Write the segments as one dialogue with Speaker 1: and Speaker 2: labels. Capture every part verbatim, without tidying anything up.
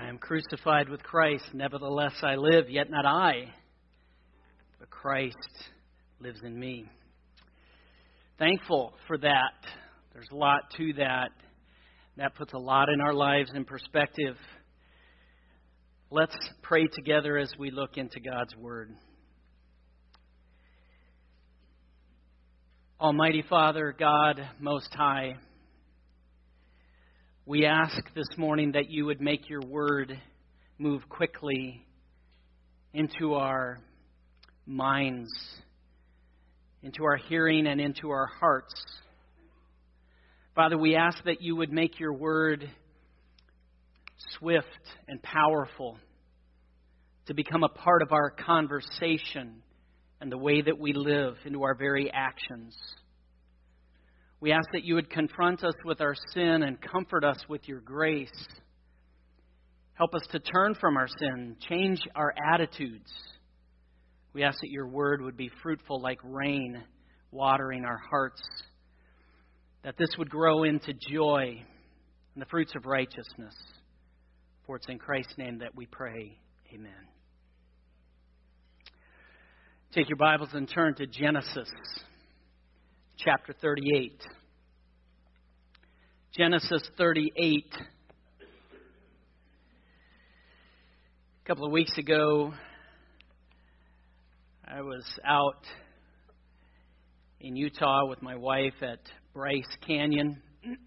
Speaker 1: I am crucified with Christ. Nevertheless I live, yet not I, but Christ lives in me. Thankful for that. There's a lot to that. That puts a lot in our lives in perspective. Let's pray together as we look into God's Word. Almighty Father, God Most High, we ask this morning that you would make your Word move quickly into our minds, into our hearing, and into our hearts. Father, we ask that you would make your Word swift and powerful to become a part of our conversation and the way that we live, into our very actions. We ask that you would confront us with our sin and comfort us with your grace. Help us to turn from our sin, change our attitudes. We ask that your word would be fruitful like rain, watering our hearts, that this would grow into joy and the fruits of righteousness. For it's in Christ's name that we pray. Amen. Take your Bibles and turn to Genesis chapter thirty-eight. Genesis thirty-eight. A couple of weeks ago, I was out in Utah with my wife at Bryce Canyon.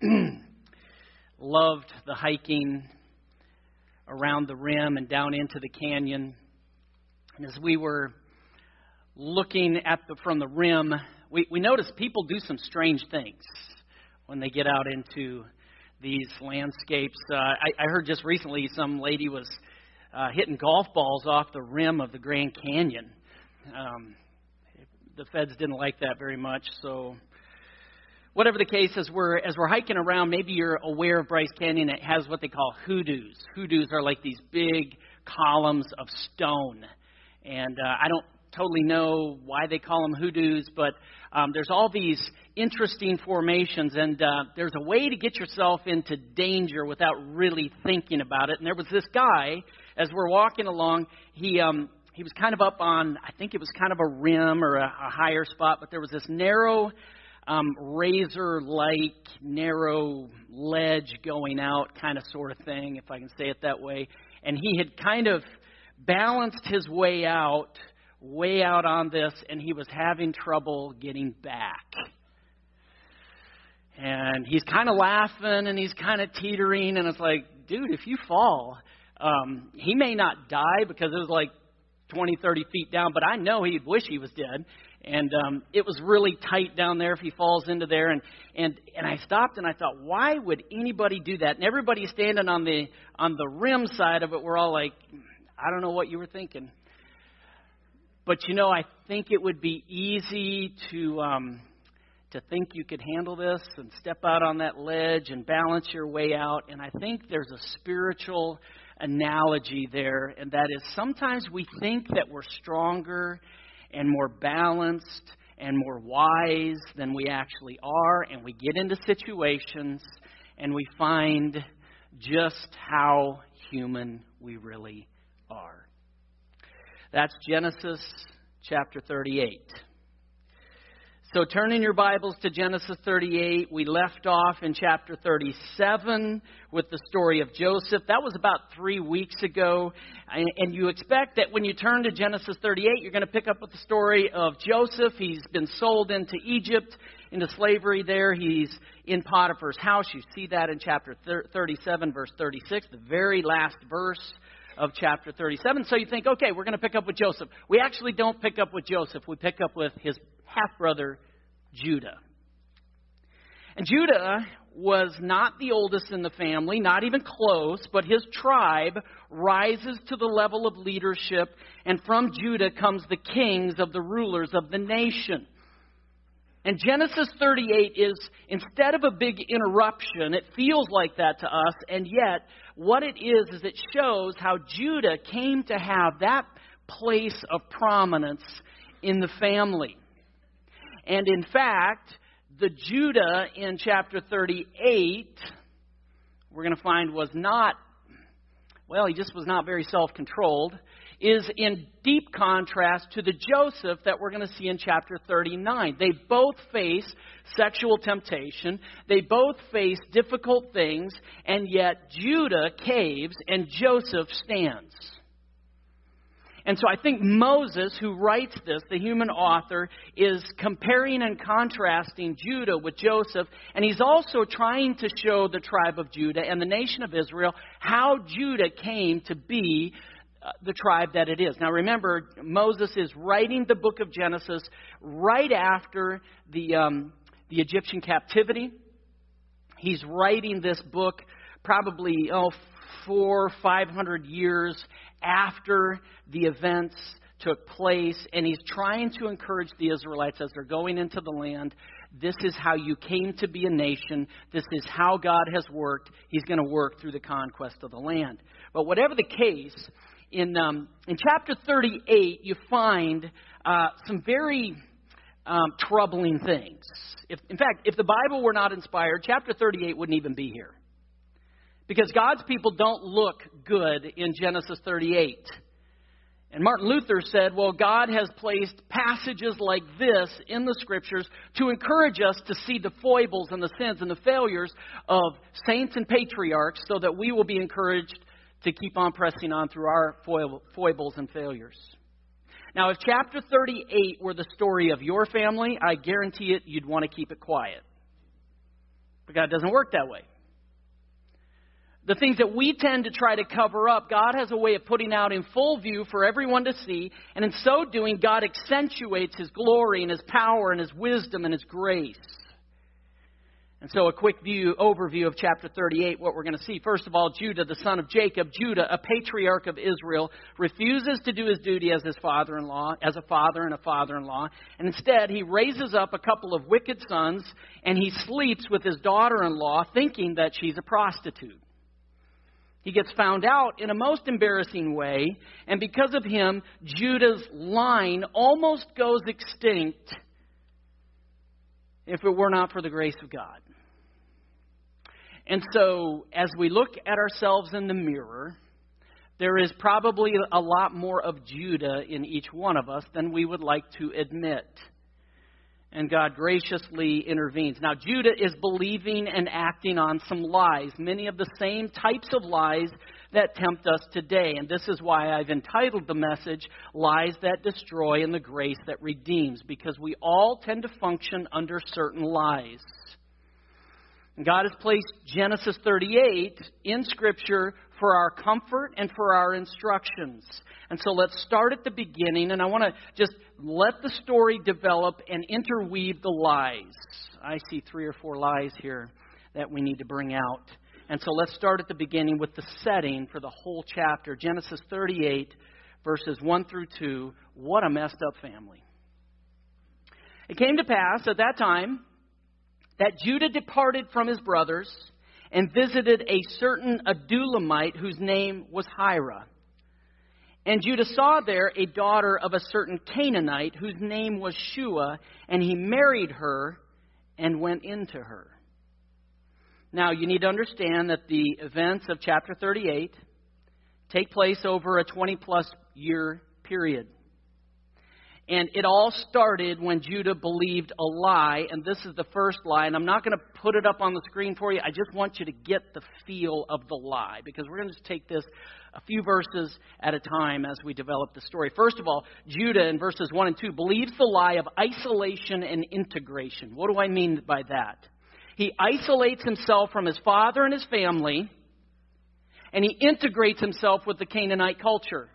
Speaker 1: Loved the hiking around the rim and down into the canyon. And as we were looking at the from the rim, we, we noticed people do some strange things when they get out into these landscapes. Uh, I, I heard just recently some lady was uh, hitting golf balls off the rim of the Grand Canyon. Um, the feds didn't like that very much, so whatever the case, as we're as we're hiking around, maybe you're aware of Bryce Canyon. It has what they call hoodoos. Hoodoos are like these big columns of stone, and uh, I don't totally know why they call them hoodoos, but um, there's all these interesting formations, and uh, there's a way to get yourself into danger without really thinking about it. And there was this guy, as we're walking along, he um, he was kind of up on, I think it was kind of a rim or a, a higher spot, but there was this narrow, um, razor-like, narrow ledge going out kind of sort of thing, if I can say it that way. And he had kind of balanced his way out way out on this, and he was having trouble getting back. And he's kind of laughing, and he's kind of teetering, and it's like, dude, if you fall, um, he may not die because it was like twenty, thirty feet down, but I know he'd wish he was dead. And um, it was really tight down there if he falls into there. And, and, and I stopped, and I thought, why would anybody do that? And everybody standing on the on the rim side of it, we're all like, I don't know what you were thinking. But, you know, I think it would be easy to um, to think you could handle this and step out on that ledge and balance your way out. And I think there's a spiritual analogy there, and that is sometimes we think that we're stronger and more balanced and more wise than we actually are. And we get into situations and we find just how human we really are. That's Genesis chapter thirty-eight. So turn in your Bibles to Genesis thirty-eight. We left off in chapter thirty-seven with the story of Joseph. That was about three weeks ago. And you expect that when you turn to Genesis thirty-eight, you're going to pick up with the story of Joseph. He's been sold into Egypt, into slavery there. He's in Potiphar's house. You see that in chapter thirty-seven, verse thirty-six, the very last verse of chapter thirty-seven. So you think, okay, we're going to pick up with Joseph. We actually don't pick up with Joseph. We pick up with his half-brother, Judah. And Judah was not the oldest in the family, not even close, but his tribe rises to the level of leadership, and from Judah comes the kings of the rulers of the nation. And Genesis thirty-eight is, instead of a big interruption, it feels like that to us, and yet what it is is it shows how Judah came to have that place of prominence in the family. And in fact, the Judah in chapter thirty-eight, we're going to find was not well, he just was not very self-controlled, is in deep contrast to the Joseph that we're going to see in chapter thirty-nine. They both face sexual temptation. They both face difficult things, and yet Judah caves and Joseph stands. And so I think Moses, who writes this, the human author, is comparing and contrasting Judah with Joseph. And he's also trying to show the tribe of Judah and the nation of Israel how Judah came to be uh, the tribe that it is. Now remember, Moses is writing the book of Genesis right after the, um, the Egyptian captivity. He's writing this book probably, oh, four, five hundred years after the events took place, and he's trying to encourage the Israelites as they're going into the land. This is how you came to be a nation. This is how God has worked. He's going to work through the conquest of the land. But whatever the case, in um, in chapter thirty-eight, you find uh, some very um, troubling things. If, in fact, if the Bible were not inspired, chapter thirty-eight wouldn't even be here. Because God's people don't look good in Genesis thirty-eight. And Martin Luther said, well, God has placed passages like this in the Scriptures to encourage us to see the foibles and the sins and the failures of saints and patriarchs so that we will be encouraged to keep on pressing on through our foibles and failures. Now, if chapter thirty-eight were the story of your family, I guarantee it you'd want to keep it quiet. But God doesn't work that way. The things that we tend to try to cover up, God has a way of putting out in full view for everyone to see. And in so doing, God accentuates His glory and His power and His wisdom and His grace. And so a quick view, overview of chapter thirty-eight, what we're going to see. First of all, Judah, the son of Jacob, Judah, a patriarch of Israel, refuses to do his duty as his father-in-law, as a father and a father-in-law. And instead, he raises up a couple of wicked sons, and he sleeps with his daughter-in-law, thinking that she's a prostitute. He gets found out in a most embarrassing way, and because of him, Judah's line almost goes extinct if it were not for the grace of God. And so, as we look at ourselves in the mirror, there is probably a lot more of Judah in each one of us than we would like to admit. And God graciously intervenes. Now, Judah is believing and acting on some lies, many of the same types of lies that tempt us today. And this is why I've entitled the message, Lies That Destroy and the Grace That Redeems, because we all tend to function under certain lies. And God has placed Genesis thirty-eight in Scripture for our comfort and for our instructions. And so let's start at the beginning, and I want to just let the story develop and interweave the lies. I see three or four lies here that we need to bring out. And so let's start at the beginning with the setting for the whole chapter. Genesis thirty-eight, verses one through two. What a messed up family. It came to pass at that time that Judah departed from his brothers and visited a certain Adulamite whose name was Hira. And Judah saw there a daughter of a certain Canaanite whose name was Shua, and he married her and went into her. Now, you need to understand that the events of chapter thirty-eight take place over a twenty-plus year period. And it all started when Judah believed a lie, and this is the first lie. And I'm not going to put it up on the screen for you. I just want you to get the feel of the lie, because we're going to just take this a few verses at a time as we develop the story. First of all, Judah in verses one and two believes the lie of isolation and integration. What do I mean by that? He isolates himself from his father and his family, and he integrates himself with the Canaanite culture.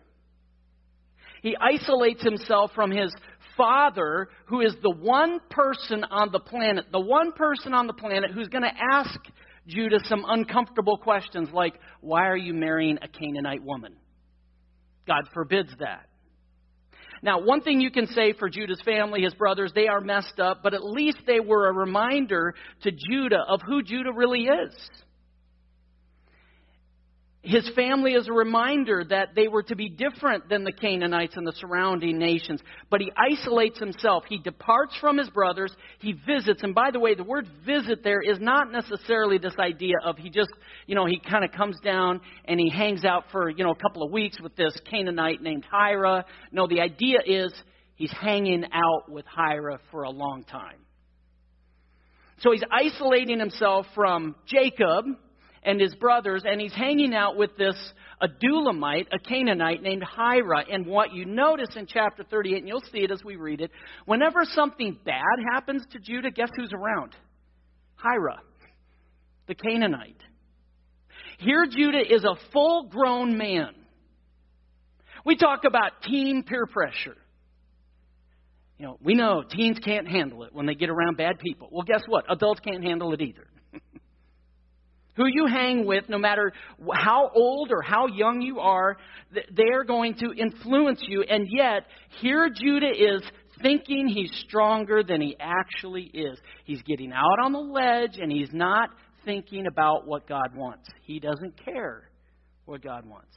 Speaker 1: He isolates himself from his father, who is the one person on the planet, the one person on the planet who's going to ask Judah some uncomfortable questions like, why are you marrying a Canaanite woman? God forbids that. Now, one thing you can say for Judah's family, his brothers, they are messed up, but at least they were a reminder to Judah of who Judah really is. His family is a reminder that they were to be different than the Canaanites and the surrounding nations. But he isolates himself. He departs from his brothers. He visits. And by the way, the word visit there is not necessarily this idea of he just, you know, he kind of comes down and he hangs out for, you know, a couple of weeks with this Canaanite named Hira. No, the idea is he's hanging out with Hira for a long time. So he's isolating himself from Jacob and his brothers, and he's hanging out with this Adulamite, a Canaanite named Hira. And what you notice in chapter thirty-eight, and you'll see it as we read it, whenever something bad happens to Judah, guess who's around? Hira, the Canaanite. Here Judah is a full-grown man. We talk about teen peer pressure. You know, we know teens can't handle it when they get around bad people. Well, guess what? Adults can't handle it either. Who you hang with, no matter how old or how young you are, they're going to influence you. And yet, here Judah is thinking he's stronger than he actually is. He's getting out on the ledge, and he's not thinking about what God wants. He doesn't care what God wants.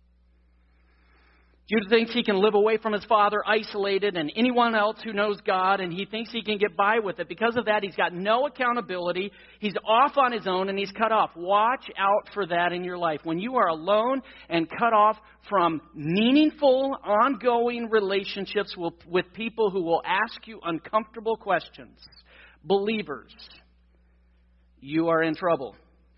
Speaker 1: Judah thinks he can live away from his father, isolated, and anyone else who knows God, and he thinks he can get by with it. Because of that, he's got no accountability. He's off on his own, and he's cut off. Watch out for that in your life. When you are alone and cut off from meaningful, ongoing relationships with, with people who will ask you uncomfortable questions, believers, you are in trouble.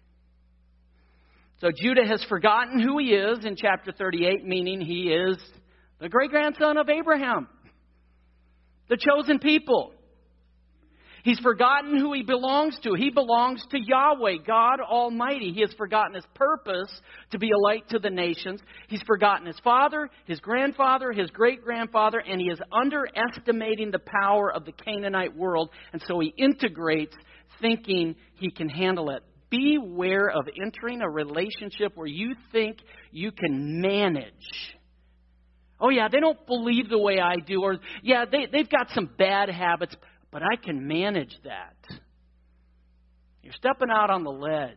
Speaker 1: So Judah has forgotten who he is in chapter thirty-eight, meaning he is the great-grandson of Abraham, the chosen people. He's forgotten who he belongs to. He belongs to Yahweh, God Almighty. He has forgotten his purpose to be a light to the nations. He's forgotten his father, his grandfather, his great-grandfather, and he is underestimating the power of the Canaanite world. And so he integrates thinking he can handle it. Beware of entering a relationship where you think you can manage. Oh, yeah, they don't believe the way I do. Or, yeah, they, they've got some bad habits, but I can manage that. You're stepping out on the ledge.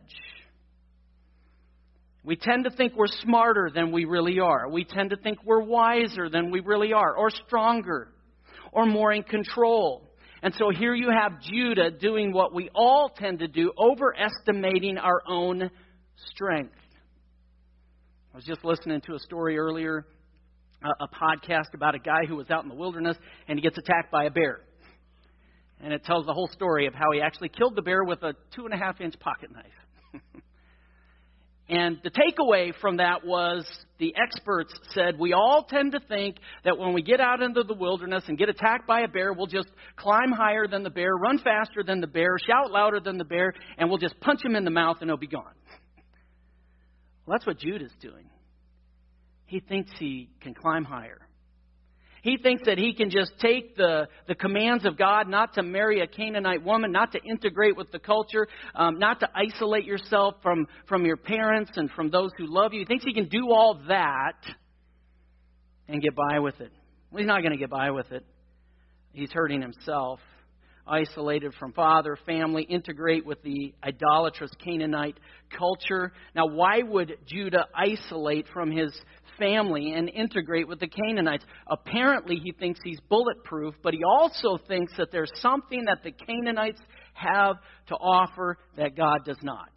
Speaker 1: We tend to think we're smarter than we really are. We tend to think we're wiser than we really are, or stronger, or more in control. And so here you have Judah doing what we all tend to do, overestimating our own strength. I was just listening to a story earlier, a, a podcast about a guy who was out in the wilderness, and he gets attacked by a bear. And it tells the whole story of how he actually killed the bear with a two and a half inch pocket knife. And the takeaway from that was the experts said we all tend to think that when we get out into the wilderness and get attacked by a bear, we'll just climb higher than the bear, run faster than the bear, shout louder than the bear, and we'll just punch him in the mouth and he'll be gone. Well, that's what Judah's doing. He thinks he can climb higher. He thinks that he can just take the, the commands of God not to marry a Canaanite woman, not to integrate with the culture, um, not to isolate yourself from, from your parents and from those who love you. He thinks he can do all that and get by with it. Well, he's not going to get by with it. He's hurting himself. Isolated from father, family, integrate with the idolatrous Canaanite culture. Now, why would Judah isolate from his family and integrate with the Canaanites? Apparently, he thinks he's bulletproof, but he also thinks that there's something that the Canaanites have to offer that God does not.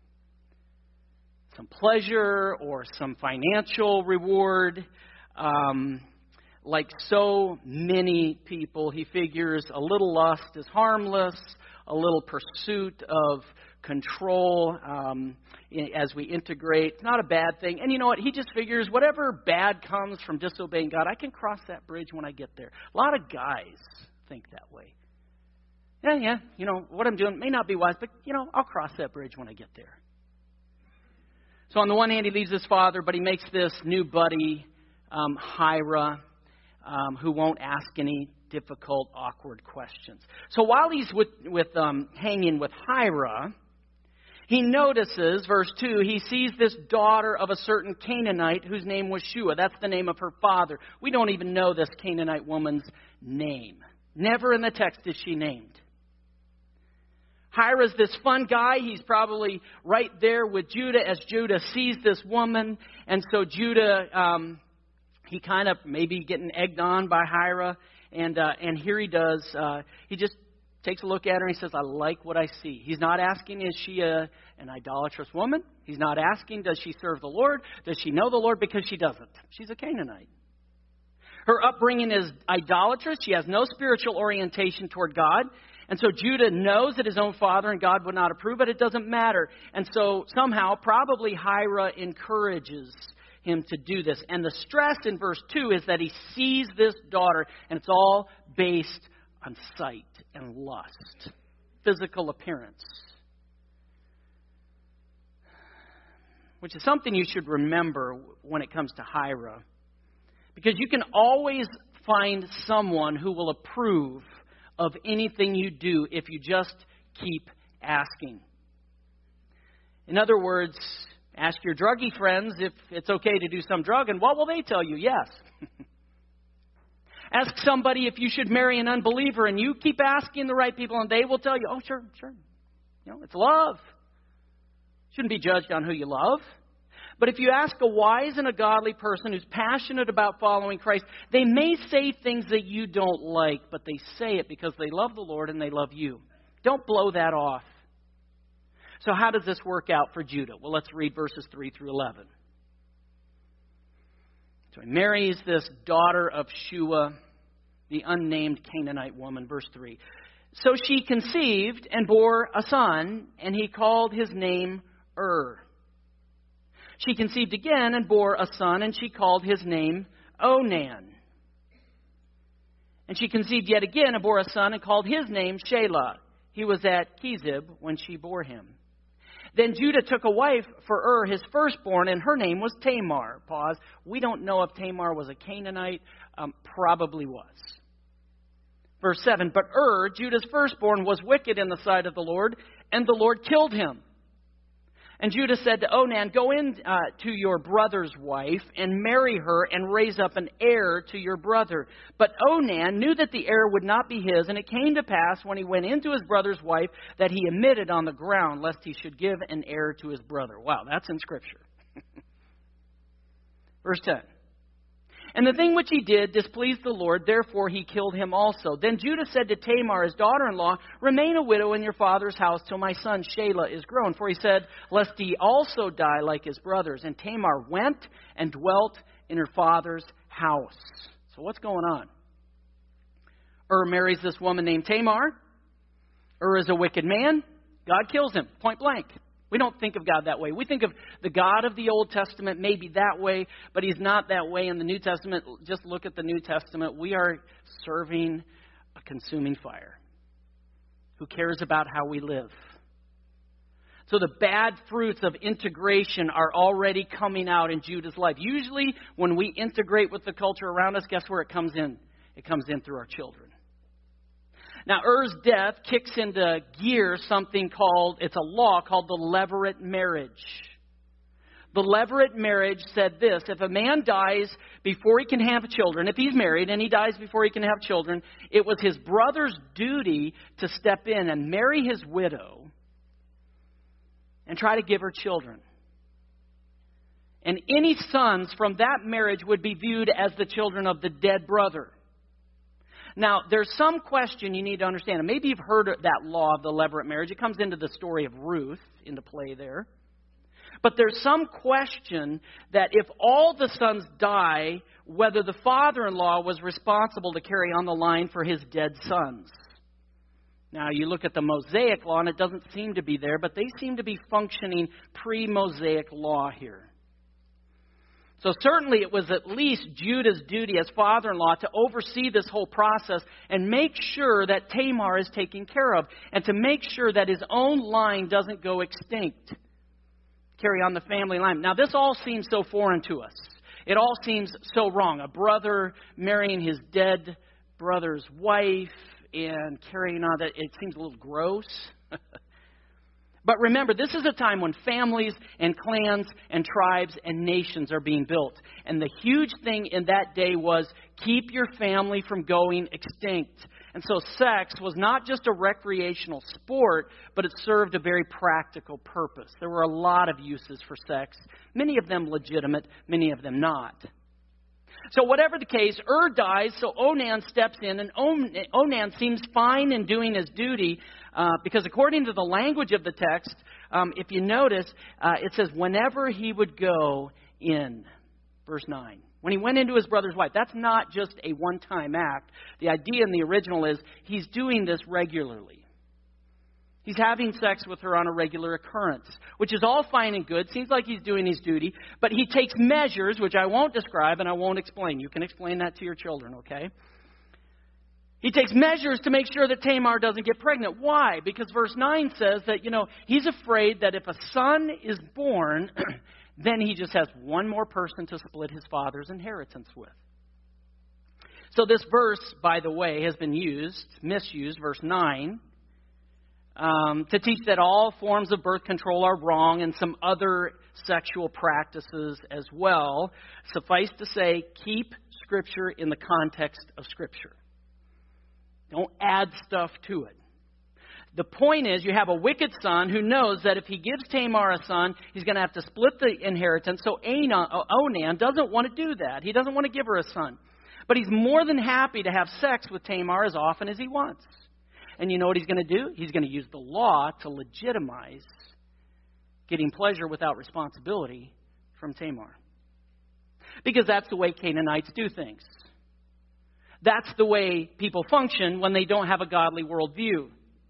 Speaker 1: Some pleasure or some financial reward. Um... Like so many people, he figures a little lust is harmless, a little pursuit of control um, as we integrate, not a bad thing. And you know what? He just figures whatever bad comes from disobeying God, I can cross that bridge when I get there. A lot of guys think that way. Yeah, yeah, you know, what I'm doing may not be wise, but, you know, I'll cross that bridge when I get there. So on the one hand, he leaves his father, but he makes this new buddy, um, Hira, Um, who won't ask any difficult, awkward questions. So while he's with, with um, hanging with Hira, he notices, verse two, he sees this daughter of a certain Canaanite whose name was Shua. That's the name of her father. We don't even know this Canaanite woman's name. Never in the text is she named. Hira's this fun guy. He's probably right there with Judah as Judah sees this woman. And so Judah, um, he kind of maybe getting egged on by Hira. And uh, and here he does. Uh, he just takes a look at her and he says, I like what I see. He's not asking, is she a, an idolatrous woman? He's not asking, does she serve the Lord? Does she know the Lord? Because she doesn't. She's a Canaanite. Her upbringing is idolatrous. She has no spiritual orientation toward God. And so Judah knows that his own father and God would not approve, but it doesn't matter. And so somehow, probably Hira encourages him to do this. And the stress in verse two is that he sees this daughter, and it's all based on sight and lust, physical appearance, which is something you should remember when it comes to Hira, because you can always find someone who will approve of anything you do if you just keep asking. In other words, ask your druggie friends if it's okay to do some drug, and what will they tell you? Yes. Ask somebody if you should marry an unbeliever, and you keep asking the right people, and they will tell you, oh, sure, sure. You know, it's love. Shouldn't be judged on who you love. But if you ask a wise and a godly person who's passionate about following Christ, they may say things that you don't like, but they say it because they love the Lord and they love you. Don't blow that off. So how does this work out for Judah? Well, let's read verses three through eleven. So he marries this daughter of Shua, the unnamed Canaanite woman. Verse three. So she conceived and bore a son, and he called his name Ur. She conceived again and bore a son, and she called his name Onan. And she conceived yet again and bore a son, and called his name Shelah. He was at Kezib when she bore him. Then Judah took a wife for Ur, his firstborn, and her name was Tamar. Pause. We don't know if Tamar was a Canaanite. Um, probably was. Verse seven, but Ur, Judah's firstborn, was wicked in the sight of the Lord, and the Lord killed him. And Judah said to Onan, go in uh, to your brother's wife and marry her and raise up an heir to your brother. But Onan knew that the heir would not be his, and it came to pass when he went into his brother's wife that he emitted on the ground, lest he should give an heir to his brother. Wow, that's in Scripture. Verse ten. And the thing which he did displeased the Lord, therefore he killed him also. Then Judah said to Tamar, his daughter-in-law, remain a widow in your father's house till my son Shelah is grown. For he said, lest he also die like his brothers. And Tamar went and dwelt in her father's house. So what's going on? Ur marries this woman named Tamar. Ur is a wicked man. God kills him, point blank. We don't think of God that way. We think of the God of the Old Testament maybe that way, but he's not that way in the New Testament. Just look at the New Testament. We are serving a consuming fire who cares about how we live. So the bad fruits of integration are already coming out in Judah's life. Usually when we integrate with the culture around us, guess where it comes in? It comes in through our children. Now, Ur's death kicks into gear something called, it's a law called the levirate marriage. The levirate marriage said this: if a man dies before he can have children, if he's married and he dies before he can have children, it was his brother's duty to step in and marry his widow and try to give her children. And any sons from that marriage would be viewed as the children of the dead brother. Now, there's some question you need to understand. And maybe you've heard of that law of the levirate marriage. It comes into the story of Ruth into play there. But there's some question that if all the sons die, whether the father-in-law was responsible to carry on the line for his dead sons. Now, you look at the Mosaic law, and it doesn't seem to be there, but they seem to be functioning pre-Mosaic law here. So certainly it was at least Judah's duty as father-in-law to oversee this whole process and make sure that Tamar is taken care of and to make sure that his own line doesn't go extinct. Carry on the family line. Now this all seems so foreign to us. It all seems so wrong. A brother marrying his dead brother's wife and carrying on that. It seems a little gross. But remember, this is a time when families and clans and tribes and nations are being built. And the huge thing in that day was keep your family from going extinct. And so sex was not just a recreational sport, but it served a very practical purpose. There were a lot of uses for sex, many of them legitimate, many of them not. So whatever the case, Ur dies, so Onan steps in, and Onan seems fine in doing his duty, uh, because according to the language of the text, um, if you notice, uh, it says, whenever he would go in, verse nine. When he went into his brother's wife, that's not just a one-time act. The idea in the original is he's doing this regularly. He's having sex with her on a regular occurrence, which is all fine and good. Seems like he's doing his duty. But he takes measures, which I won't describe and I won't explain. You can explain that to your children, okay? He takes measures to make sure that Tamar doesn't get pregnant. Why? Because verse nine says that, you know, he's afraid that if a son is born, then he just has one more person to split his father's inheritance with. So this verse, by the way, has been used, misused, verse nine, Um, to teach that all forms of birth control are wrong and some other sexual practices as well. Suffice to say, keep Scripture in the context of Scripture. Don't add stuff to it. The point is, you have a wicked son who knows that if he gives Tamar a son, he's going to have to split the inheritance. So Onan doesn't want to do that. He doesn't want to give her a son. But he's more than happy to have sex with Tamar as often as he wants. And you know what he's going to do? He's going to use the law to legitimize getting pleasure without responsibility from Tamar. Because that's the way Canaanites do things. That's the way people function when they don't have a godly worldview.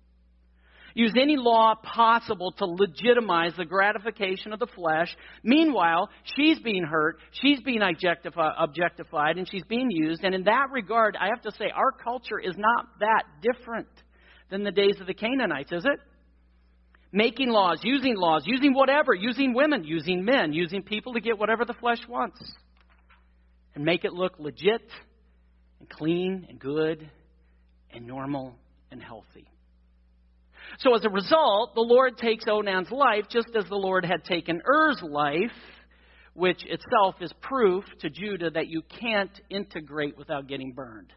Speaker 1: Use any law possible to legitimize the gratification of the flesh. Meanwhile, she's being hurt, she's being objectifi- objectified, and she's being used. And in that regard, I have to say, our culture is not that different than the days of the Canaanites, is it? Making laws, using laws, using whatever, using women, using men, using people to get whatever the flesh wants. And make it look legit and clean and good and normal and healthy. So as a result, the Lord takes Onan's life just as the Lord had taken Er's life, which itself is proof to Judah that you can't integrate without getting burned.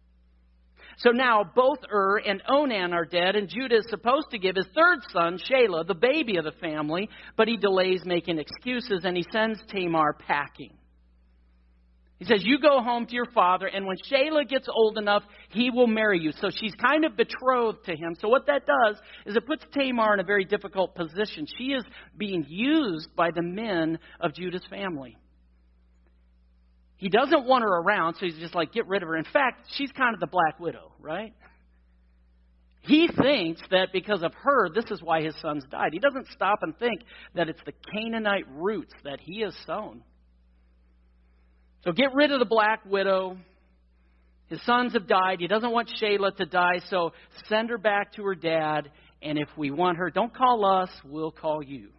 Speaker 1: So now both Ur and Onan are dead, and Judah is supposed to give his third son, Shelah, the baby of the family, but he delays making excuses, and he sends Tamar packing. He says, you go home to your father, and when Shelah gets old enough, he will marry you. So she's kind of betrothed to him. So what that does is it puts Tamar in a very difficult position. She is being used by the men of Judah's family. He doesn't want her around, so he's just like, get rid of her. In fact, she's kind of the black widow, right? He thinks that because of her, this is why his sons died. He doesn't stop and think that it's the Canaanite roots that he has sown. So get rid of the black widow. His sons have died. He doesn't want Shelah to die, so send her back to her dad. And if we want her, don't call us, we'll call you.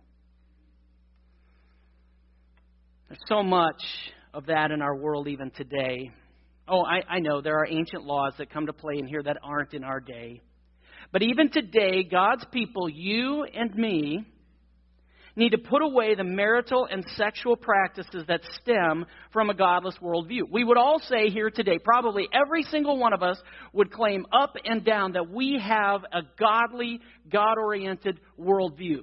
Speaker 1: There's so much of that in our world even today. Oh, I, I know there are ancient laws that come to play in here that aren't in our day. But even today, God's people, you and me, need to put away the marital and sexual practices that stem from a godless worldview. We would all say here today, probably every single one of us would claim up and down that we have a godly, God-oriented worldview.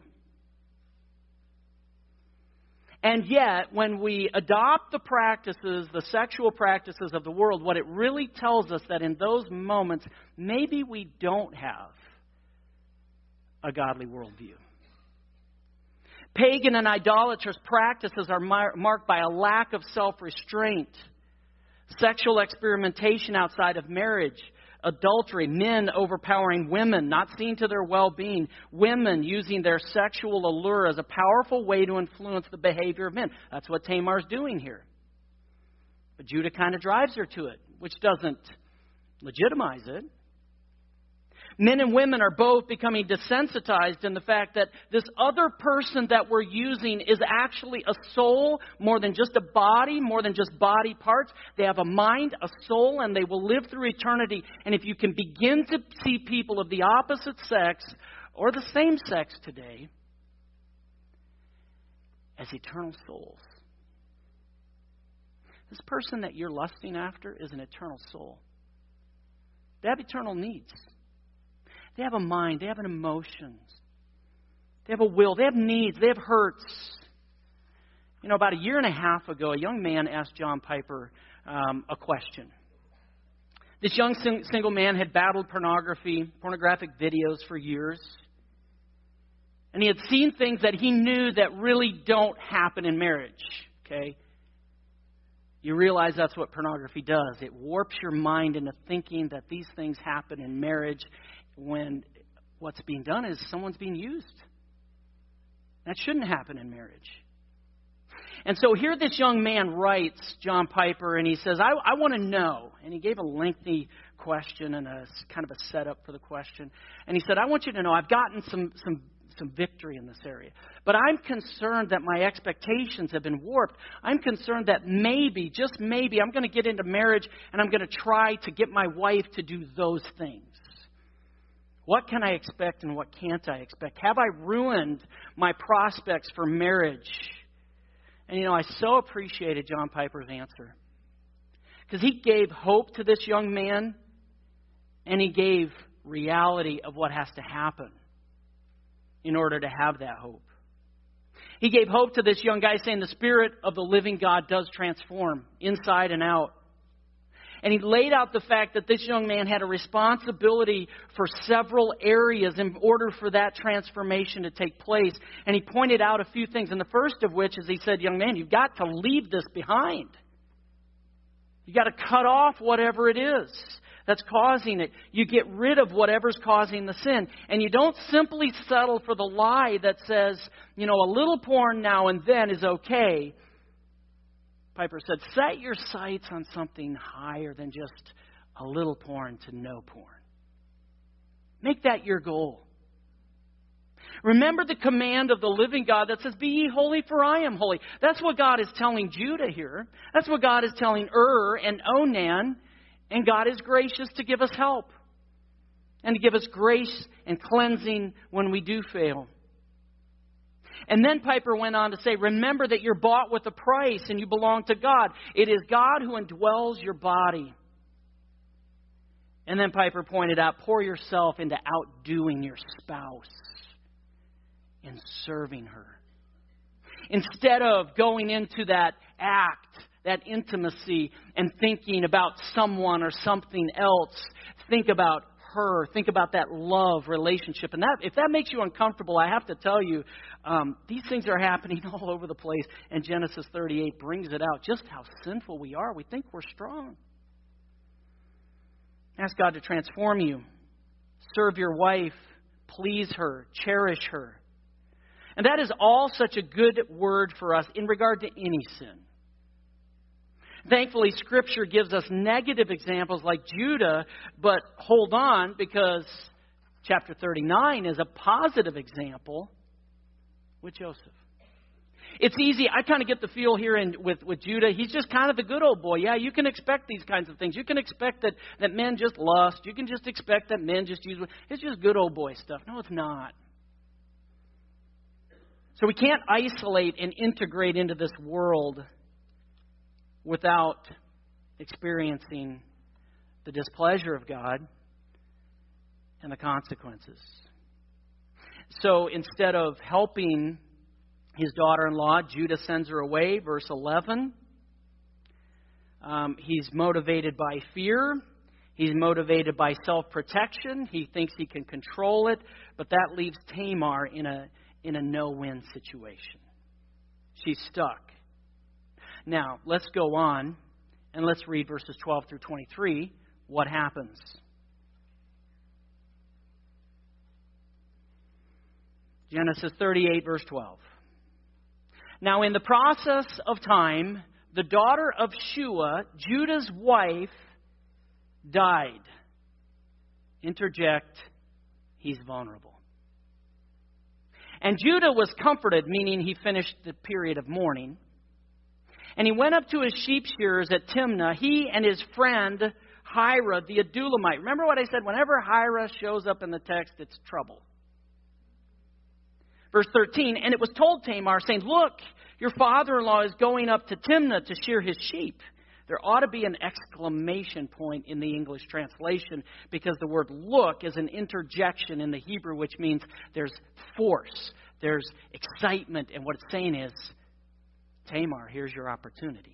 Speaker 1: And yet, when we adopt the practices, the sexual practices of the world, what it really tells us that in those moments, maybe we don't have a godly worldview. Pagan and idolatrous practices are mar- marked by a lack of self-restraint, sexual experimentation outside of marriage, adultery, men overpowering women, not seeing to their well-being, women using their sexual allure as a powerful way to influence the behavior of men. That's what Tamar's doing here. But Judah kind of drives her to it, which doesn't legitimize it. Men and women are both becoming desensitized in the fact that this other person that we're using is actually a soul more than just a body, more than just body parts. They have a mind, a soul, and they will live through eternity. And if you can begin to see people of the opposite sex or the same sex today as eternal souls, this person that you're lusting after is an eternal soul. They have eternal needs. They have a mind. They have an emotions. They have a will. They have needs. They have hurts. You know, about a year and a half ago, a young man asked John Piper um, a question. This young sing- single man had battled pornography, pornographic videos for years. And he had seen things that he knew that really don't happen in marriage. Okay? You realize that's what pornography does. It warps your mind into thinking that these things happen in marriage when what's being done is someone's being used. That shouldn't happen in marriage. And so here this young man writes John Piper, and he says, I, I want to know. And he gave a lengthy question and a kind of a setup for the question. And he said, I want you to know I've gotten some some some victory in this area. But I'm concerned that my expectations have been warped. I'm concerned that maybe, just maybe, I'm going to get into marriage and I'm going to try to get my wife to do those things. What can I expect and what can't I expect? Have I ruined my prospects for marriage? And, you know, I so appreciated John Piper's answer. Because he gave hope to this young man, and he gave reality of what has to happen in order to have that hope. He gave hope to this young guy, saying the Spirit of the living God does transform inside and out. And he laid out the fact that this young man had a responsibility for several areas in order for that transformation to take place. And he pointed out a few things. And the first of which is he said, young man, you've got to leave this behind. You've got to cut off whatever it is that's causing it. You get rid of whatever's causing the sin. And you don't simply settle for the lie that says, you know, a little porn now and then is okay. Piper said, set your sights on something higher than just a little porn to no porn. Make that your goal. Remember the command of the living God that says, be ye holy for I am holy. That's what God is telling Judah here. That's what God is telling Ur and Onan. And God is gracious to give us help. And to give us grace and cleansing when we do fail. And then Piper went on to say, remember that you're bought with a price and you belong to God. It is God who indwells your body. And then Piper pointed out, pour yourself into outdoing your spouse and serving her. Instead of going into that act, that intimacy, and thinking about someone or something else, think about her. Think about that love relationship. And that, if that makes you uncomfortable, I have to tell you, um, these things are happening all over the place. And Genesis thirty-eight brings it out, just how sinful we are. We think we're strong. Ask God to transform you. Serve your wife. Please her. Cherish her. And that is all such a good word for us in regard to any sin. Thankfully, Scripture gives us negative examples like Judah, but hold on, because chapter thirty-nine is a positive example with Joseph. It's easy. I kind of get the feel here in, with, with Judah. He's just kind of the good old boy. Yeah, you can expect these kinds of things. You can expect that, that men just lust. You can just expect that men just use... It's just good old boy stuff. No, it's not. So we can't isolate and integrate into this world without experiencing the displeasure of God and the consequences. So instead of helping his daughter-in-law, Judah sends her away. Verse eleven. Um, he's motivated by fear. He's motivated by self-protection. He thinks he can control it. But that leaves Tamar in a, in a no-win situation. She's stuck. Now, let's go on and let's read verses twelve through twenty-three. What happens? Genesis thirty-eight, verse twelve. Now, in the process of time, the daughter of Shua, Judah's wife, died. Interject, he's vulnerable. And Judah was comforted, meaning he finished the period of mourning. And he went up to his sheep shearers at Timnah, he and his friend Hira the Adullamite. Remember what I said? Whenever Hira shows up in the text, it's trouble. Verse thirteen, and it was told Tamar, saying, look, your father-in-law is going up to Timnah to shear his sheep. There ought to be an exclamation point in the English translation because the word look is an interjection in the Hebrew, which means there's force, there's excitement. And what it's saying is, Tamar, here's your opportunity.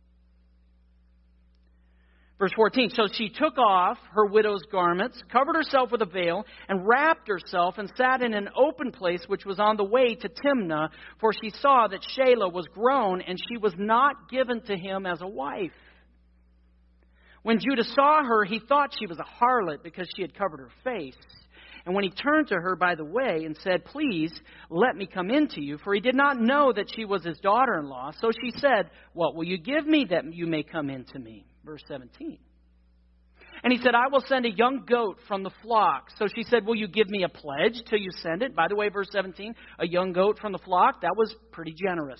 Speaker 1: Verse fourteen, so she took off her widow's garments, covered herself with a veil, and wrapped herself, and sat in an open place which was on the way to Timnah, for she saw that Shelah was grown, and she was not given to him as a wife. When Judah saw her, he thought she was a harlot because she had covered her face. And when he turned to her by the way and said, please, let me come in to you, for he did not know that she was his daughter-in-law. So she said, what will you give me that you may come in to me? Verse seventeen. And he said, I will send a young goat from the flock. So she said, will you give me a pledge till you send it? By the way, verse seventeen, a young goat from the flock, that was pretty generous.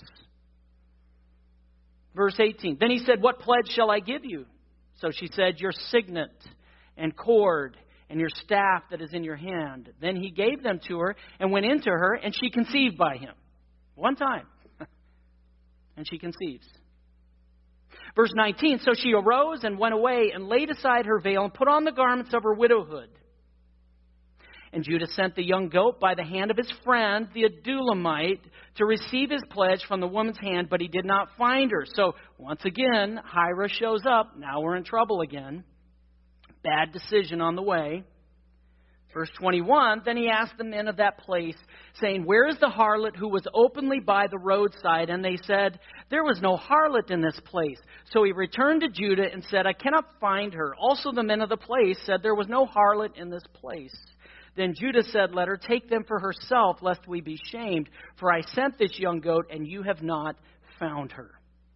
Speaker 1: Verse eighteen, then he said, what pledge shall I give you? So she said, your signet and cord and your staff that is in your hand. Then he gave them to her and went into her, and she conceived by him. One time. And she conceives. Verse nineteen, so she arose and went away and laid aside her veil and put on the garments of her widowhood. And Judah sent the young goat by the hand of his friend, the Adulamite, to receive his pledge from the woman's hand, but he did not find her. So once again, Hira shows up. Now we're in trouble again. Bad decision on the way. Verse twenty-one, then he asked the men of that place, saying, where is the harlot who was openly by the roadside? And they said, there was no harlot in this place. So he returned to Judah and said, I cannot find her. Also the men of the place said, there was no harlot in this place. Then Judah said, let her take them for herself, lest we be shamed. For I sent this young goat, and you have not found her.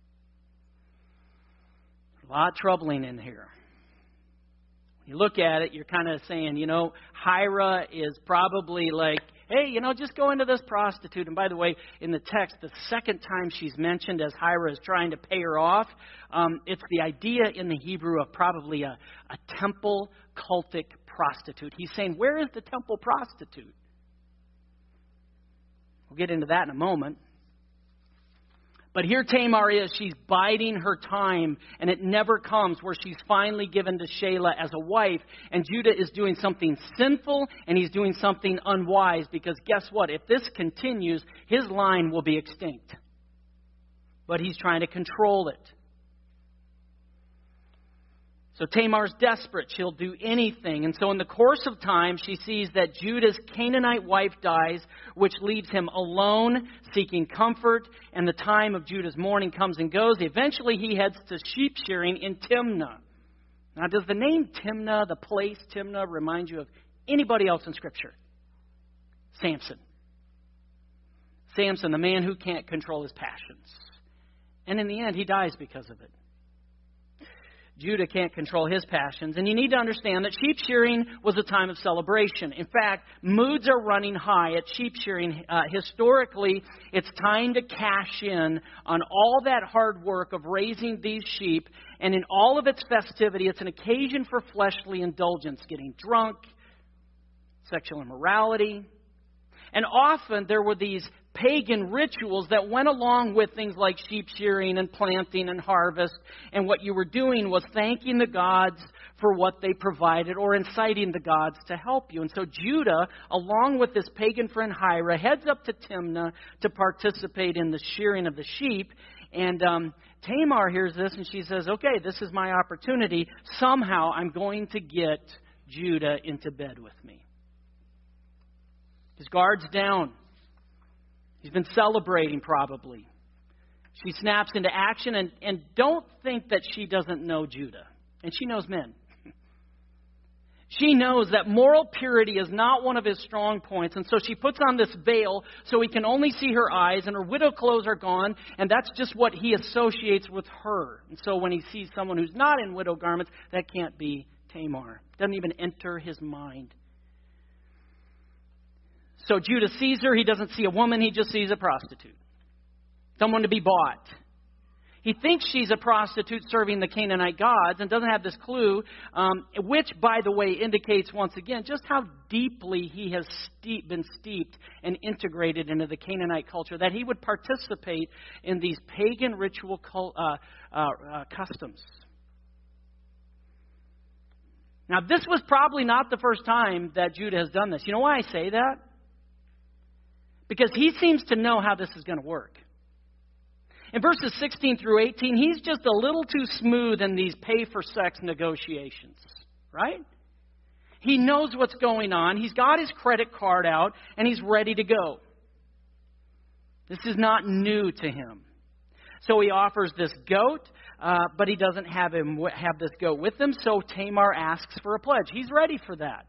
Speaker 1: A lot troubling in here. You look at it, you're kind of saying, you know, Hira is probably like, hey, you know, just go into this prostitute. And by the way, in the text, the second time she's mentioned as Hira is trying to pay her off, um, it's the idea in the Hebrew of probably a, a temple cultic prostitute. He's saying, where is the temple prostitute? We'll get into that in a moment. But here Tamar is, she's biding her time, and it never comes where she's finally given to Shelah as a wife. And Judah is doing something sinful, and he's doing something unwise, because guess what? If this continues, his line will be extinct. But he's trying to control it. So Tamar's desperate. She'll do anything. And so in the course of time, she sees that Judah's Canaanite wife dies, which leaves him alone, seeking comfort. And the time of Judah's mourning comes and goes. Eventually, he heads to sheep shearing in Timnah. Now, does the name Timnah, the place Timnah, remind you of anybody else in Scripture? Samson. Samson, the man who can't control his passions. And in the end, he dies because of it. Judah can't control his passions. And you need to understand that sheep shearing was a time of celebration. In fact, moods are running high at sheep shearing. Uh, historically, it's time to cash in on all that hard work of raising these sheep. And in all of its festivity, it's an occasion for fleshly indulgence, getting drunk, sexual immorality. And often there were these pagan rituals that went along with things like sheep shearing and planting and harvest. And what you were doing was thanking the gods for what they provided or inciting the gods to help you. And so Judah, along with this pagan friend Hira, heads up to Timnah to participate in the shearing of the sheep. And um, Tamar hears this and she says, okay, this is my opportunity. Somehow I'm going to get Judah into bed with me. His guard's down. He's been celebrating probably. She snaps into action, and, and don't think that she doesn't know Judah. And she knows men. She knows that moral purity is not one of his strong points, and so she puts on this veil so he can only see her eyes, and her widow clothes are gone, and that's just what he associates with her. And so when he sees someone who's not in widow garments, that can't be Tamar. Doesn't even enter his mind. So Judah sees her. He doesn't see a woman. He just sees a prostitute. Someone to be bought. He thinks she's a prostitute serving the Canaanite gods and doesn't have this clue, um, which, by the way, indicates once again just how deeply he has steep, been steeped and integrated into the Canaanite culture, that he would participate in these pagan ritual cult, uh, uh, uh, customs. Now, this was probably not the first time that Judah has done this. You know why I say that? Because he seems to know how this is going to work. In verses sixteen through eighteen, he's just a little too smooth in these pay-for-sex negotiations, right? He knows what's going on. He's got his credit card out, and he's ready to go. This is not new to him. So he offers this goat, uh, but he doesn't have him have this goat with him, so Tamar asks for a pledge. He's ready for that.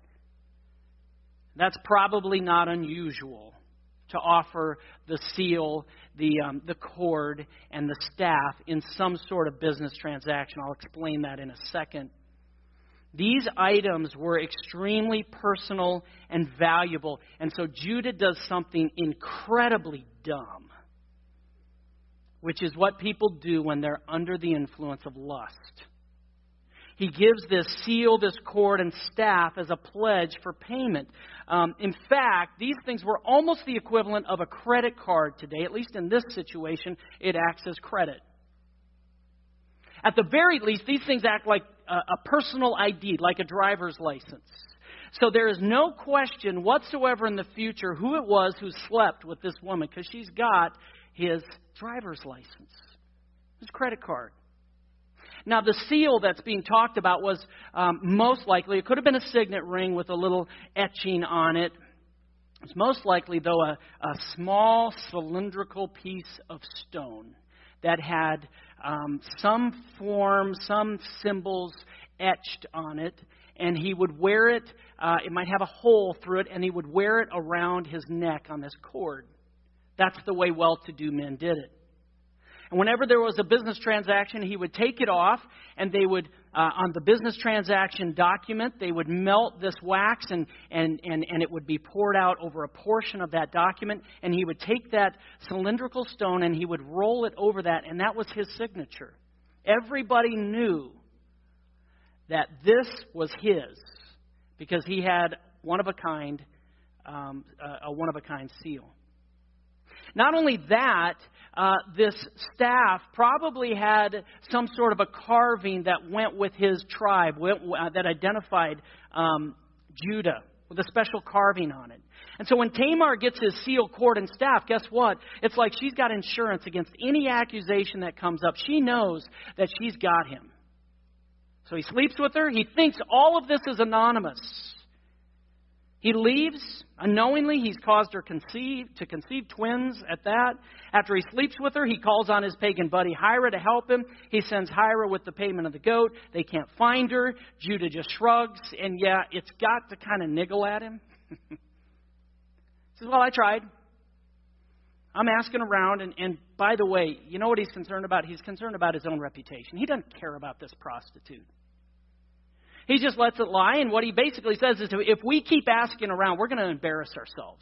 Speaker 1: That's probably not unusual, to offer the seal, the um, the cord, and the staff in some sort of business transaction. I'll explain that in a second. These items were extremely personal and valuable, and so Judah does something incredibly dumb, which is what people do when they're under the influence of lust. He gives this seal, this cord, and staff as a pledge for payment. Um, in fact, these things were almost the equivalent of a credit card today. At least in this situation, it acts as credit. At the very least, these things act like a, a personal I D, like a driver's license. So there is no question whatsoever in the future who it was who slept with this woman, because she's got his driver's license, his credit card. Now, the seal that's being talked about was um, most likely, it could have been a signet ring with a little etching on it. It's most likely, though, a, a small cylindrical piece of stone that had um, some form, some symbols etched on it. And he would wear it, uh, it might have a hole through it, and he would wear it around his neck on this cord. That's the way well-to-do men did it. And whenever there was a business transaction, he would take it off, and they would, uh, on the business transaction document, they would melt this wax, and, and, and, and it would be poured out over a portion of that document. And he would take that cylindrical stone, and he would roll it over that, and that was his signature. Everybody knew that this was his, because he had one-of-a-kind, um, a one-of-a-kind seal. Not only that, uh, this staff probably had some sort of a carving that went with his tribe, went, uh, that identified um, Judah, with a special carving on it. And so when Tamar gets his seal, cord, and staff, guess what? It's like she's got insurance against any accusation that comes up. She knows that she's got him. So he sleeps with her. He thinks all of this is anonymous. He leaves. Unknowingly, he's caused her conceive, to conceive twins at that. After he sleeps with her, he calls on his pagan buddy Hira to help him. He sends Hira with the payment of the goat. They can't find her. Judah just shrugs. And yeah, it's got to kind of niggle at him. He says, well, I tried. I'm asking around. And, and by the way, you know what he's concerned about? He's concerned about his own reputation. He doesn't care about this prostitute. He just lets it lie, and what he basically says is, if we keep asking around, we're going to embarrass ourselves.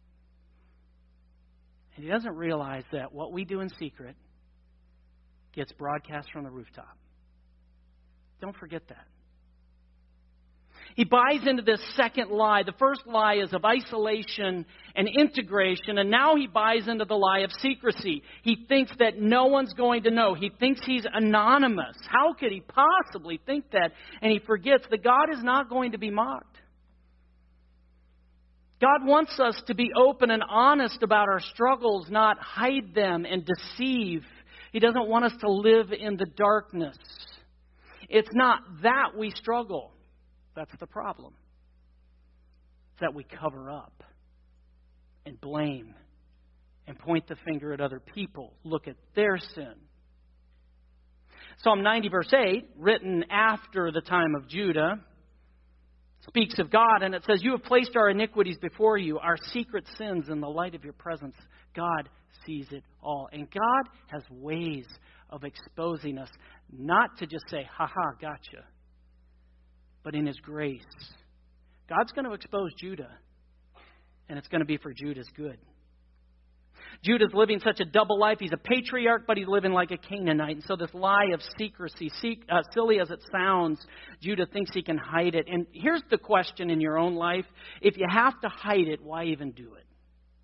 Speaker 1: And he doesn't realize that what we do in secret gets broadcast from the rooftop. Don't forget that. He buys into this second lie. The first lie is of isolation and integration, and now he buys into the lie of secrecy. He thinks that no one's going to know. He thinks he's anonymous. How could he possibly think that? And he forgets that God is not going to be mocked. God wants us to be open and honest about our struggles, not hide them and deceive. He doesn't want us to live in the darkness. It's not that we struggle. That's the problem. It's that we cover up and blame and point the finger at other people. Look at their sin. Psalm ninety, verse eight, written after the time of Judah, speaks of God, and it says, you have placed our iniquities before you, our secret sins in the light of your presence. God sees it all. And God has ways of exposing us, not to just say, ha ha, gotcha, but in His grace. God's going to expose Judah, and it's going to be for Judah's good. Judah's living such a double life. He's a patriarch, but he's living like a Canaanite. And so this lie of secrecy, uh, silly as it sounds, Judah thinks he can hide it. And here's the question in your own life. If you have to hide it, why even do it?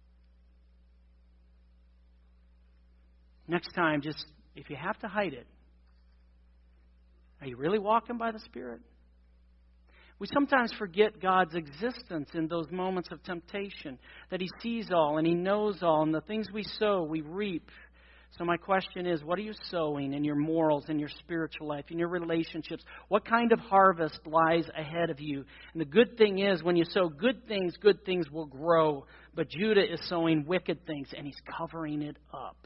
Speaker 1: Next time, just, if you have to hide it, are you really walking by the Spirit? We sometimes forget God's existence in those moments of temptation, that He sees all and He knows all, and the things we sow, we reap. So my question is, what are you sowing in your morals, in your spiritual life, in your relationships? What kind of harvest lies ahead of you? And the good thing is, when you sow good things, good things will grow. But Judah is sowing wicked things, and he's covering it up.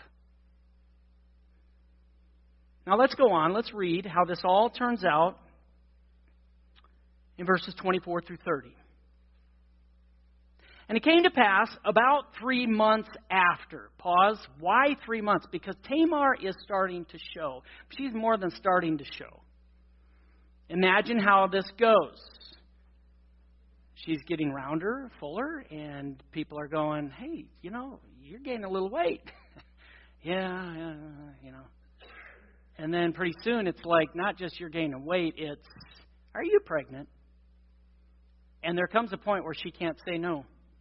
Speaker 1: Now let's go on. Let's read how this all turns out in verses twenty-four through thirty. And it came to pass about three months after. Pause. Why three months? Because Tamar is starting to show. She's more than starting to show. Imagine how this goes. She's getting rounder, fuller, and people are going, hey, you know, you're gaining a little weight. yeah, yeah, you know. And then pretty soon it's like not just you're gaining weight, it's, are you pregnant? And there comes a point where she can't say no.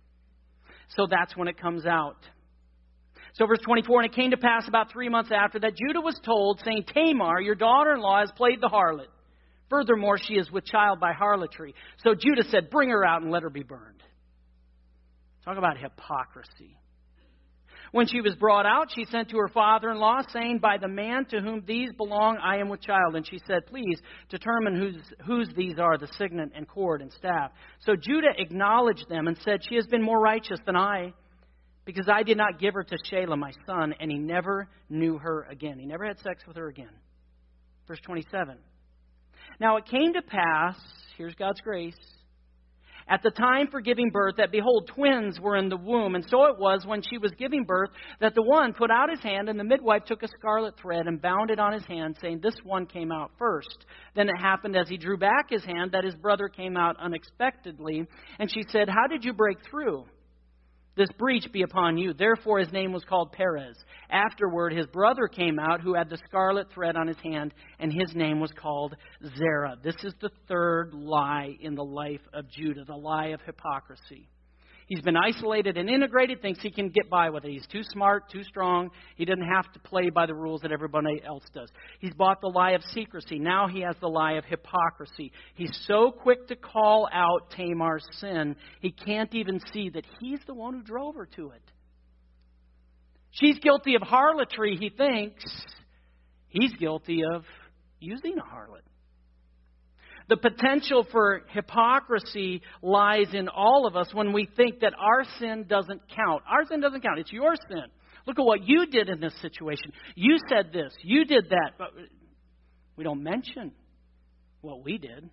Speaker 1: So that's when it comes out. So verse twenty-four, and it came to pass about three months after that Judah was told, saying, Tamar, your daughter-in-law, has played the harlot. Furthermore, she is with child by harlotry. So Judah said, bring her out and let her be burned. Talk about hypocrisy. When she was brought out, she sent to her father-in-law, saying, by the man to whom these belong, I am with child. And she said, please determine whose, whose these are, the signet and cord and staff. So Judah acknowledged them and said, she has been more righteous than I, because I did not give her to Shelah, my son, and he never knew her again. He never had sex with her again. Verse twenty-seven. Now it came to pass, here's God's grace, at the time for giving birth, that behold, twins were in the womb. And so it was when she was giving birth that the one put out his hand, and the midwife took a scarlet thread and bound it on his hand, saying, this one came out first. Then it happened as he drew back his hand that his brother came out unexpectedly. And she said, how did you break through? This breach be upon you. Therefore his name was called Perez. Afterward his brother came out, who had the scarlet thread on his hand, and his name was called Zerah. This is the third lie in the life of Judah, the lie of hypocrisy. He's been isolated and integrated, thinks he can get by with it. He's too smart, too strong. He doesn't have to play by the rules that everybody else does. He's bought the lie of secrecy. Now he has the lie of hypocrisy. He's so quick to call out Tamar's sin, he can't even see that he's the one who drove her to it. She's guilty of harlotry, he thinks. He's guilty of using a harlot. The potential for hypocrisy lies in all of us when we think that our sin doesn't count. Our sin doesn't count. It's your sin. Look at what you did in this situation. You said this. You did that. But we don't mention what we did.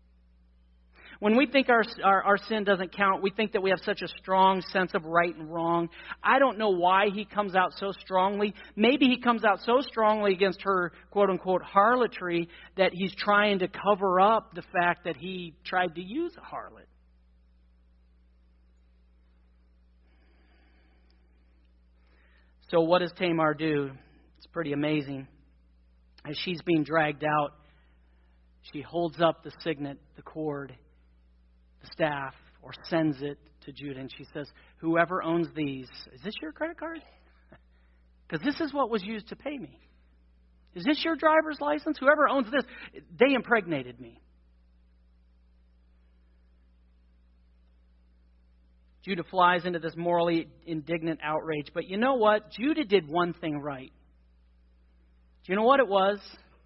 Speaker 1: When we think our, our, our sin doesn't count, we think that we have such a strong sense of right and wrong. I don't know why he comes out so strongly. Maybe he comes out so strongly against her, quote-unquote, harlotry that he's trying to cover up the fact that he tried to use a harlot. So what does Tamar do? It's pretty amazing. As she's being dragged out, she holds up the signet, the cord, staff, or sends it to Judah, and she says, whoever owns these, is this your credit card? Because this is what was used to pay me. Is this your driver's license? Whoever owns this, they impregnated me. Judah flies into this morally indignant outrage. But you know what? Judah did one thing right. Do you know what it was?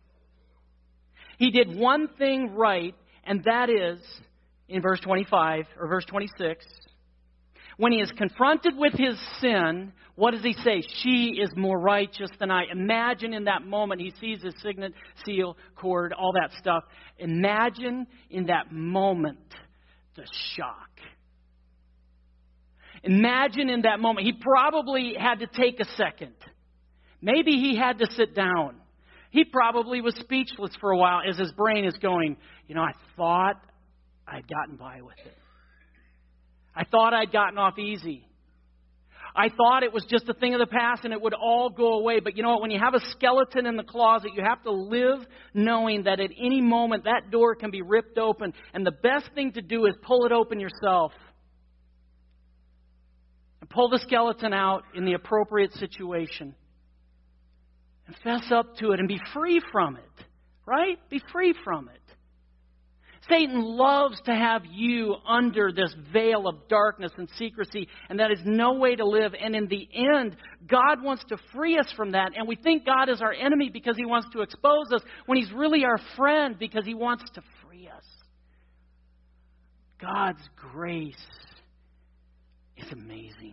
Speaker 1: He did one thing right, and that is, in verse twenty-five, or verse twenty-six, when he is confronted with his sin, what does he say? She is more righteous than I. Imagine in that moment, he sees his signet, seal, cord, all that stuff. Imagine in that moment the shock. Imagine in that moment. He probably had to take a second. Maybe he had to sit down. He probably was speechless for a while as his brain is going, you know, I thought I'd gotten by with it. I thought I'd gotten off easy. I thought it was just a thing of the past and it would all go away. But you know what? When you have a skeleton in the closet, you have to live knowing that at any moment that door can be ripped open. And the best thing to do is pull it open yourself. And pull the skeleton out in the appropriate situation. And fess up to it and be free from it. Right? Be free from it. Satan loves to have you under this veil of darkness and secrecy, and that is no way to live. And in the end, God wants to free us from that. And we think God is our enemy because He wants to expose us, when He's really our friend because He wants to free us. God's grace is amazing.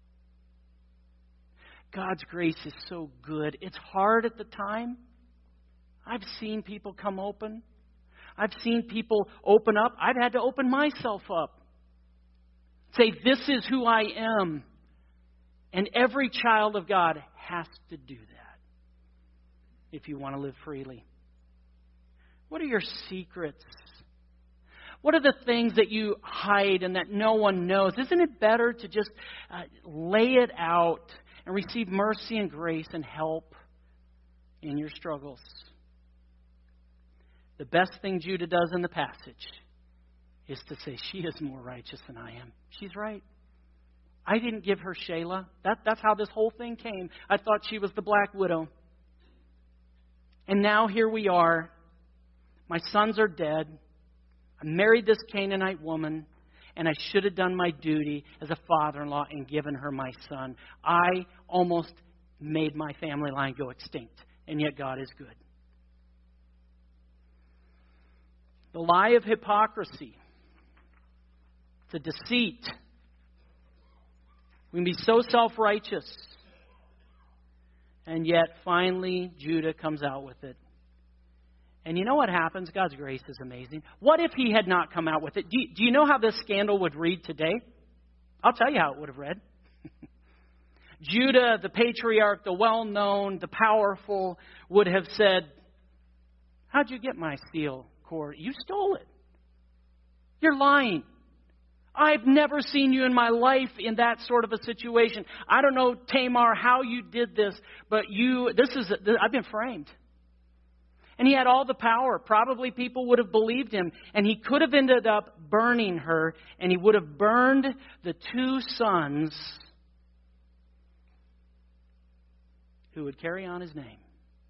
Speaker 1: God's grace is so good. It's hard at the time. I've seen people come open. I've seen people open up. I've had to open myself up. Say, this is who I am. And every child of God has to do that if you want to live freely. What are your secrets? What are the things that you hide and that no one knows? Isn't it better to just uh, lay it out and receive mercy and grace and help in your struggles? The best thing Judah does in the passage is to say, she is more righteous than I am. She's right. I didn't give her Shelah. That, that's how this whole thing came. I thought she was the black widow. And now here we are. My sons are dead. I married this Canaanite woman, and I should have done my duty as a father-in-law and given her my son. I almost made my family line go extinct, and yet God is good. The lie of hypocrisy. The deceit. We can be so self-righteous. And yet, finally, Judah comes out with it. And you know what happens? God's grace is amazing. What if he had not come out with it? Do you, do you know how this scandal would read today? I'll tell you how it would have read. Judah, the patriarch, the well-known, the powerful, would have said, how'd you get my seal? You stole it. You're lying. I've never seen you in my life in that sort of a situation. I don't know, Tamar, how you did this, but you, this is, I've been framed. And he had all the power. Probably people would have believed him. And he could have ended up burning her, and he would have burned the two sons who would carry on his name.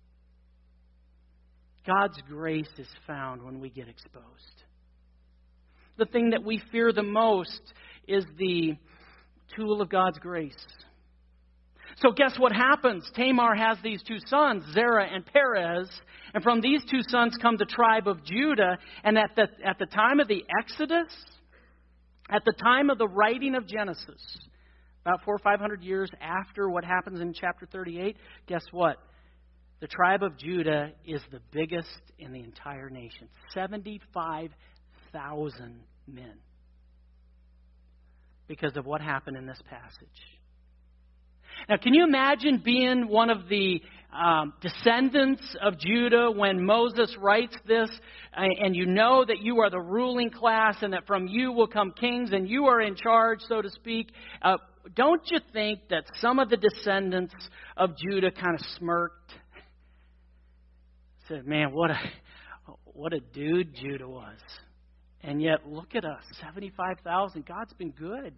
Speaker 1: God's grace is found when we get exposed. The thing that we fear the most is the tool of God's grace. So guess what happens? Tamar has these two sons, Zerah and Perez. And from these two sons come the tribe of Judah. And at the, at the time of the Exodus, at the time of the writing of Genesis, about four or five hundred years after what happens in chapter thirty-eight, guess what? The tribe of Judah is the biggest in the entire nation. seventy-five thousand men. Because of what happened in this passage. Now, can you imagine being one of the um, descendants of Judah when Moses writes this, and you know that you are the ruling class and that from you will come kings and you are in charge, so to speak? Uh, don't you think that some of the descendants of Judah kind of smirked? Said, man, what a what a dude Judah was. And yet, look at us, seventy-five thousand. God's been good.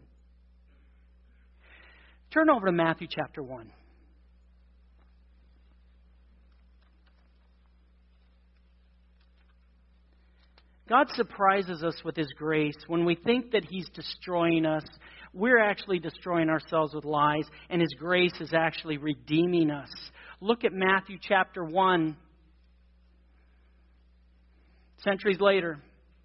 Speaker 1: Turn over to Matthew chapter one. God surprises us with His grace. When we think that He's destroying us, we're actually destroying ourselves with lies, and His grace is actually redeeming us. Look at Matthew chapter one. Centuries later.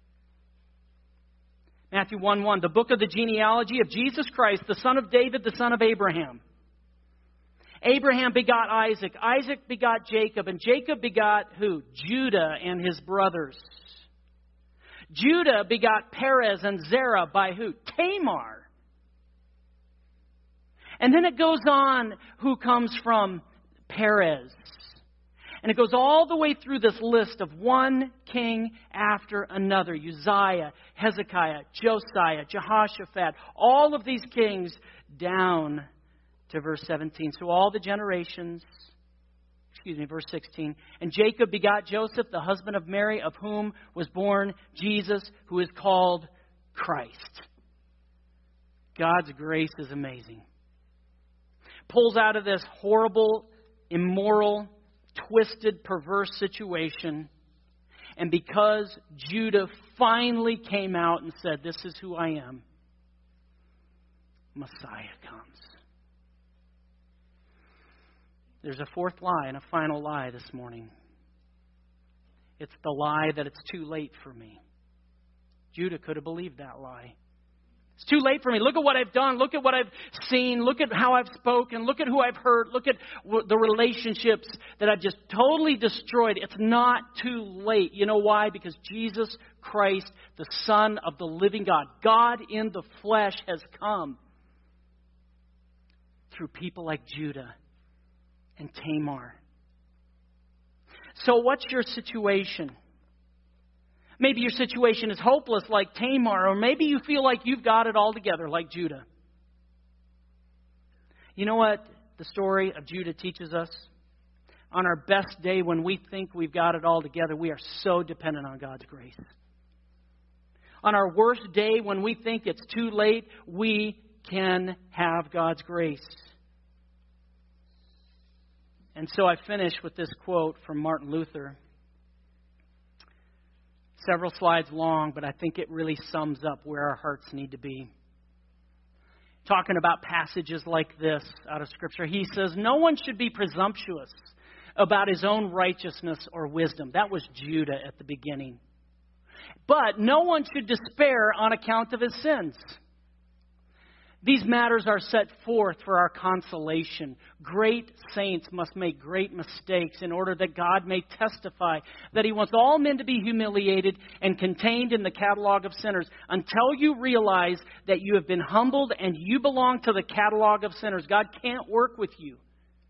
Speaker 1: Matthew one one, the book of the genealogy of Jesus Christ, the son of David, the son of Abraham. Abraham begot Isaac. Isaac begot Jacob. And Jacob begot who? Judah and his brothers. Judah begot Perez and Zerah by who? Tamar. And then it goes on who comes from Perez. And it goes all the way through this list of one king after another. Uzziah, Hezekiah, Josiah, Jehoshaphat. All of these kings down to verse seventeen. So all the generations, excuse me, verse sixteen. And Jacob begot Joseph, the husband of Mary, of whom was born Jesus, who is called Christ. God's grace is amazing. Pulls out of this horrible, immoral, twisted, perverse situation. And because Judah finally came out and said, "This is who I am," Messiah comes. There's a fourth lie and a final lie this morning. It's the lie that it's too late for me. Judah could have believed that lie. It's too late for me. Look at what I've done. Look at what I've seen. Look at how I've spoken. Look at who I've hurt. Look at the relationships that I've just totally destroyed. It's not too late. You know why? Because Jesus Christ, the Son of the living God, God in the flesh, has come through people like Judah and Tamar. So what's your situation? Maybe your situation is hopeless like Tamar, or maybe you feel like you've got it all together like Judah. You know what the story of Judah teaches us? On our best day, when we think we've got it all together, we are so dependent on God's grace. On our worst day, when we think it's too late, we can have God's grace. And so I finish with this quote from Martin Luther. Several slides long, but I think it really sums up where our hearts need to be. Talking about passages like this out of Scripture, he says, "No one should be presumptuous about his own righteousness or wisdom." That was Judah at the beginning. "But no one should despair on account of his sins. These matters are set forth for our consolation. Great saints must make great mistakes in order that God may testify that He wants all men to be humiliated and contained in the catalog of sinners. Until you realize that you have been humbled and you belong to the catalog of sinners, God can't work with you.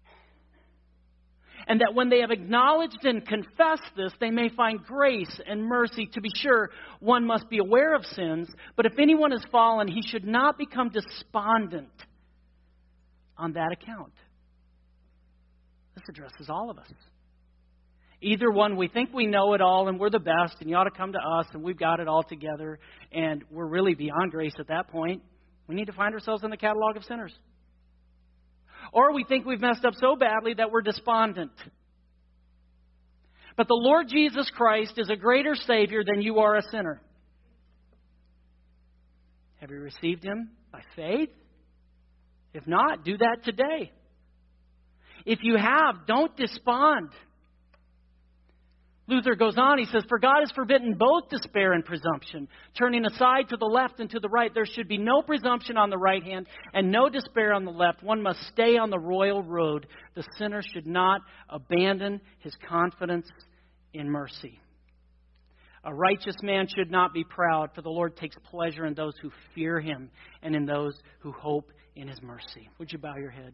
Speaker 1: And that when they have acknowledged and confessed this, they may find grace and mercy. To be sure, one must be aware of sins, but if anyone has fallen, he should not become despondent on that account." This addresses all of us. Either one, we think we know it all and we're the best and you ought to come to us and we've got it all together and we're really beyond grace at that point. We need to find ourselves in the catalog of sinners. Or we think we've messed up so badly that we're despondent. But the Lord Jesus Christ is a greater Savior than you are a sinner. Have you received Him by faith? If not, do that today. If you have, don't despond. Luther goes on, he says, "For God has forbidden both despair and presumption, turning aside to the left and to the right. There should be no presumption on the right hand and no despair on the left. One must stay on the royal road. The sinner should not abandon his confidence in mercy. A righteous man should not be proud, for the Lord takes pleasure in those who fear Him and in those who hope in His mercy." Would you bow your head?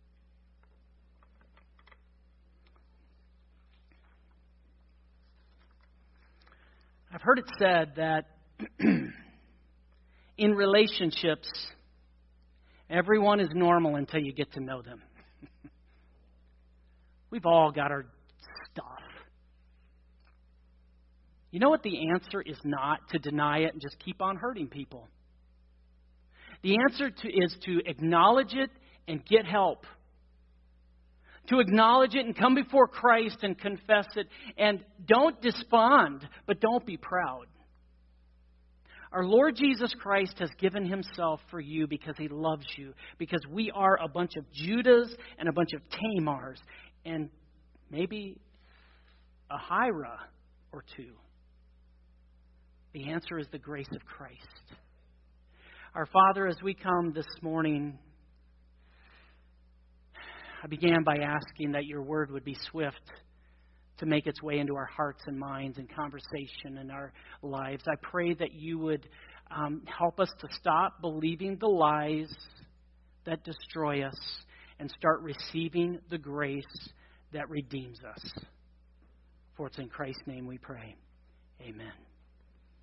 Speaker 1: I've heard it said that in relationships, everyone is normal until you get to know them. We've all got our stuff. You know what the answer is not? To deny it and just keep on hurting people. The answer to, is to acknowledge it and get help. To acknowledge it and come before Christ and confess it. And don't despond, but don't be proud. Our Lord Jesus Christ has given Himself for you because He loves you. Because we are a bunch of Judahs and a bunch of Tamars. And maybe a Hira or two. The answer is the grace of Christ. Our Father, as we come this morning, I began by asking that Your Word would be swift to make its way into our hearts and minds and conversation in our lives. I pray that You would um, help us to stop believing the lies that destroy us and start receiving the grace that redeems us. For it's in Christ's name we pray. Amen.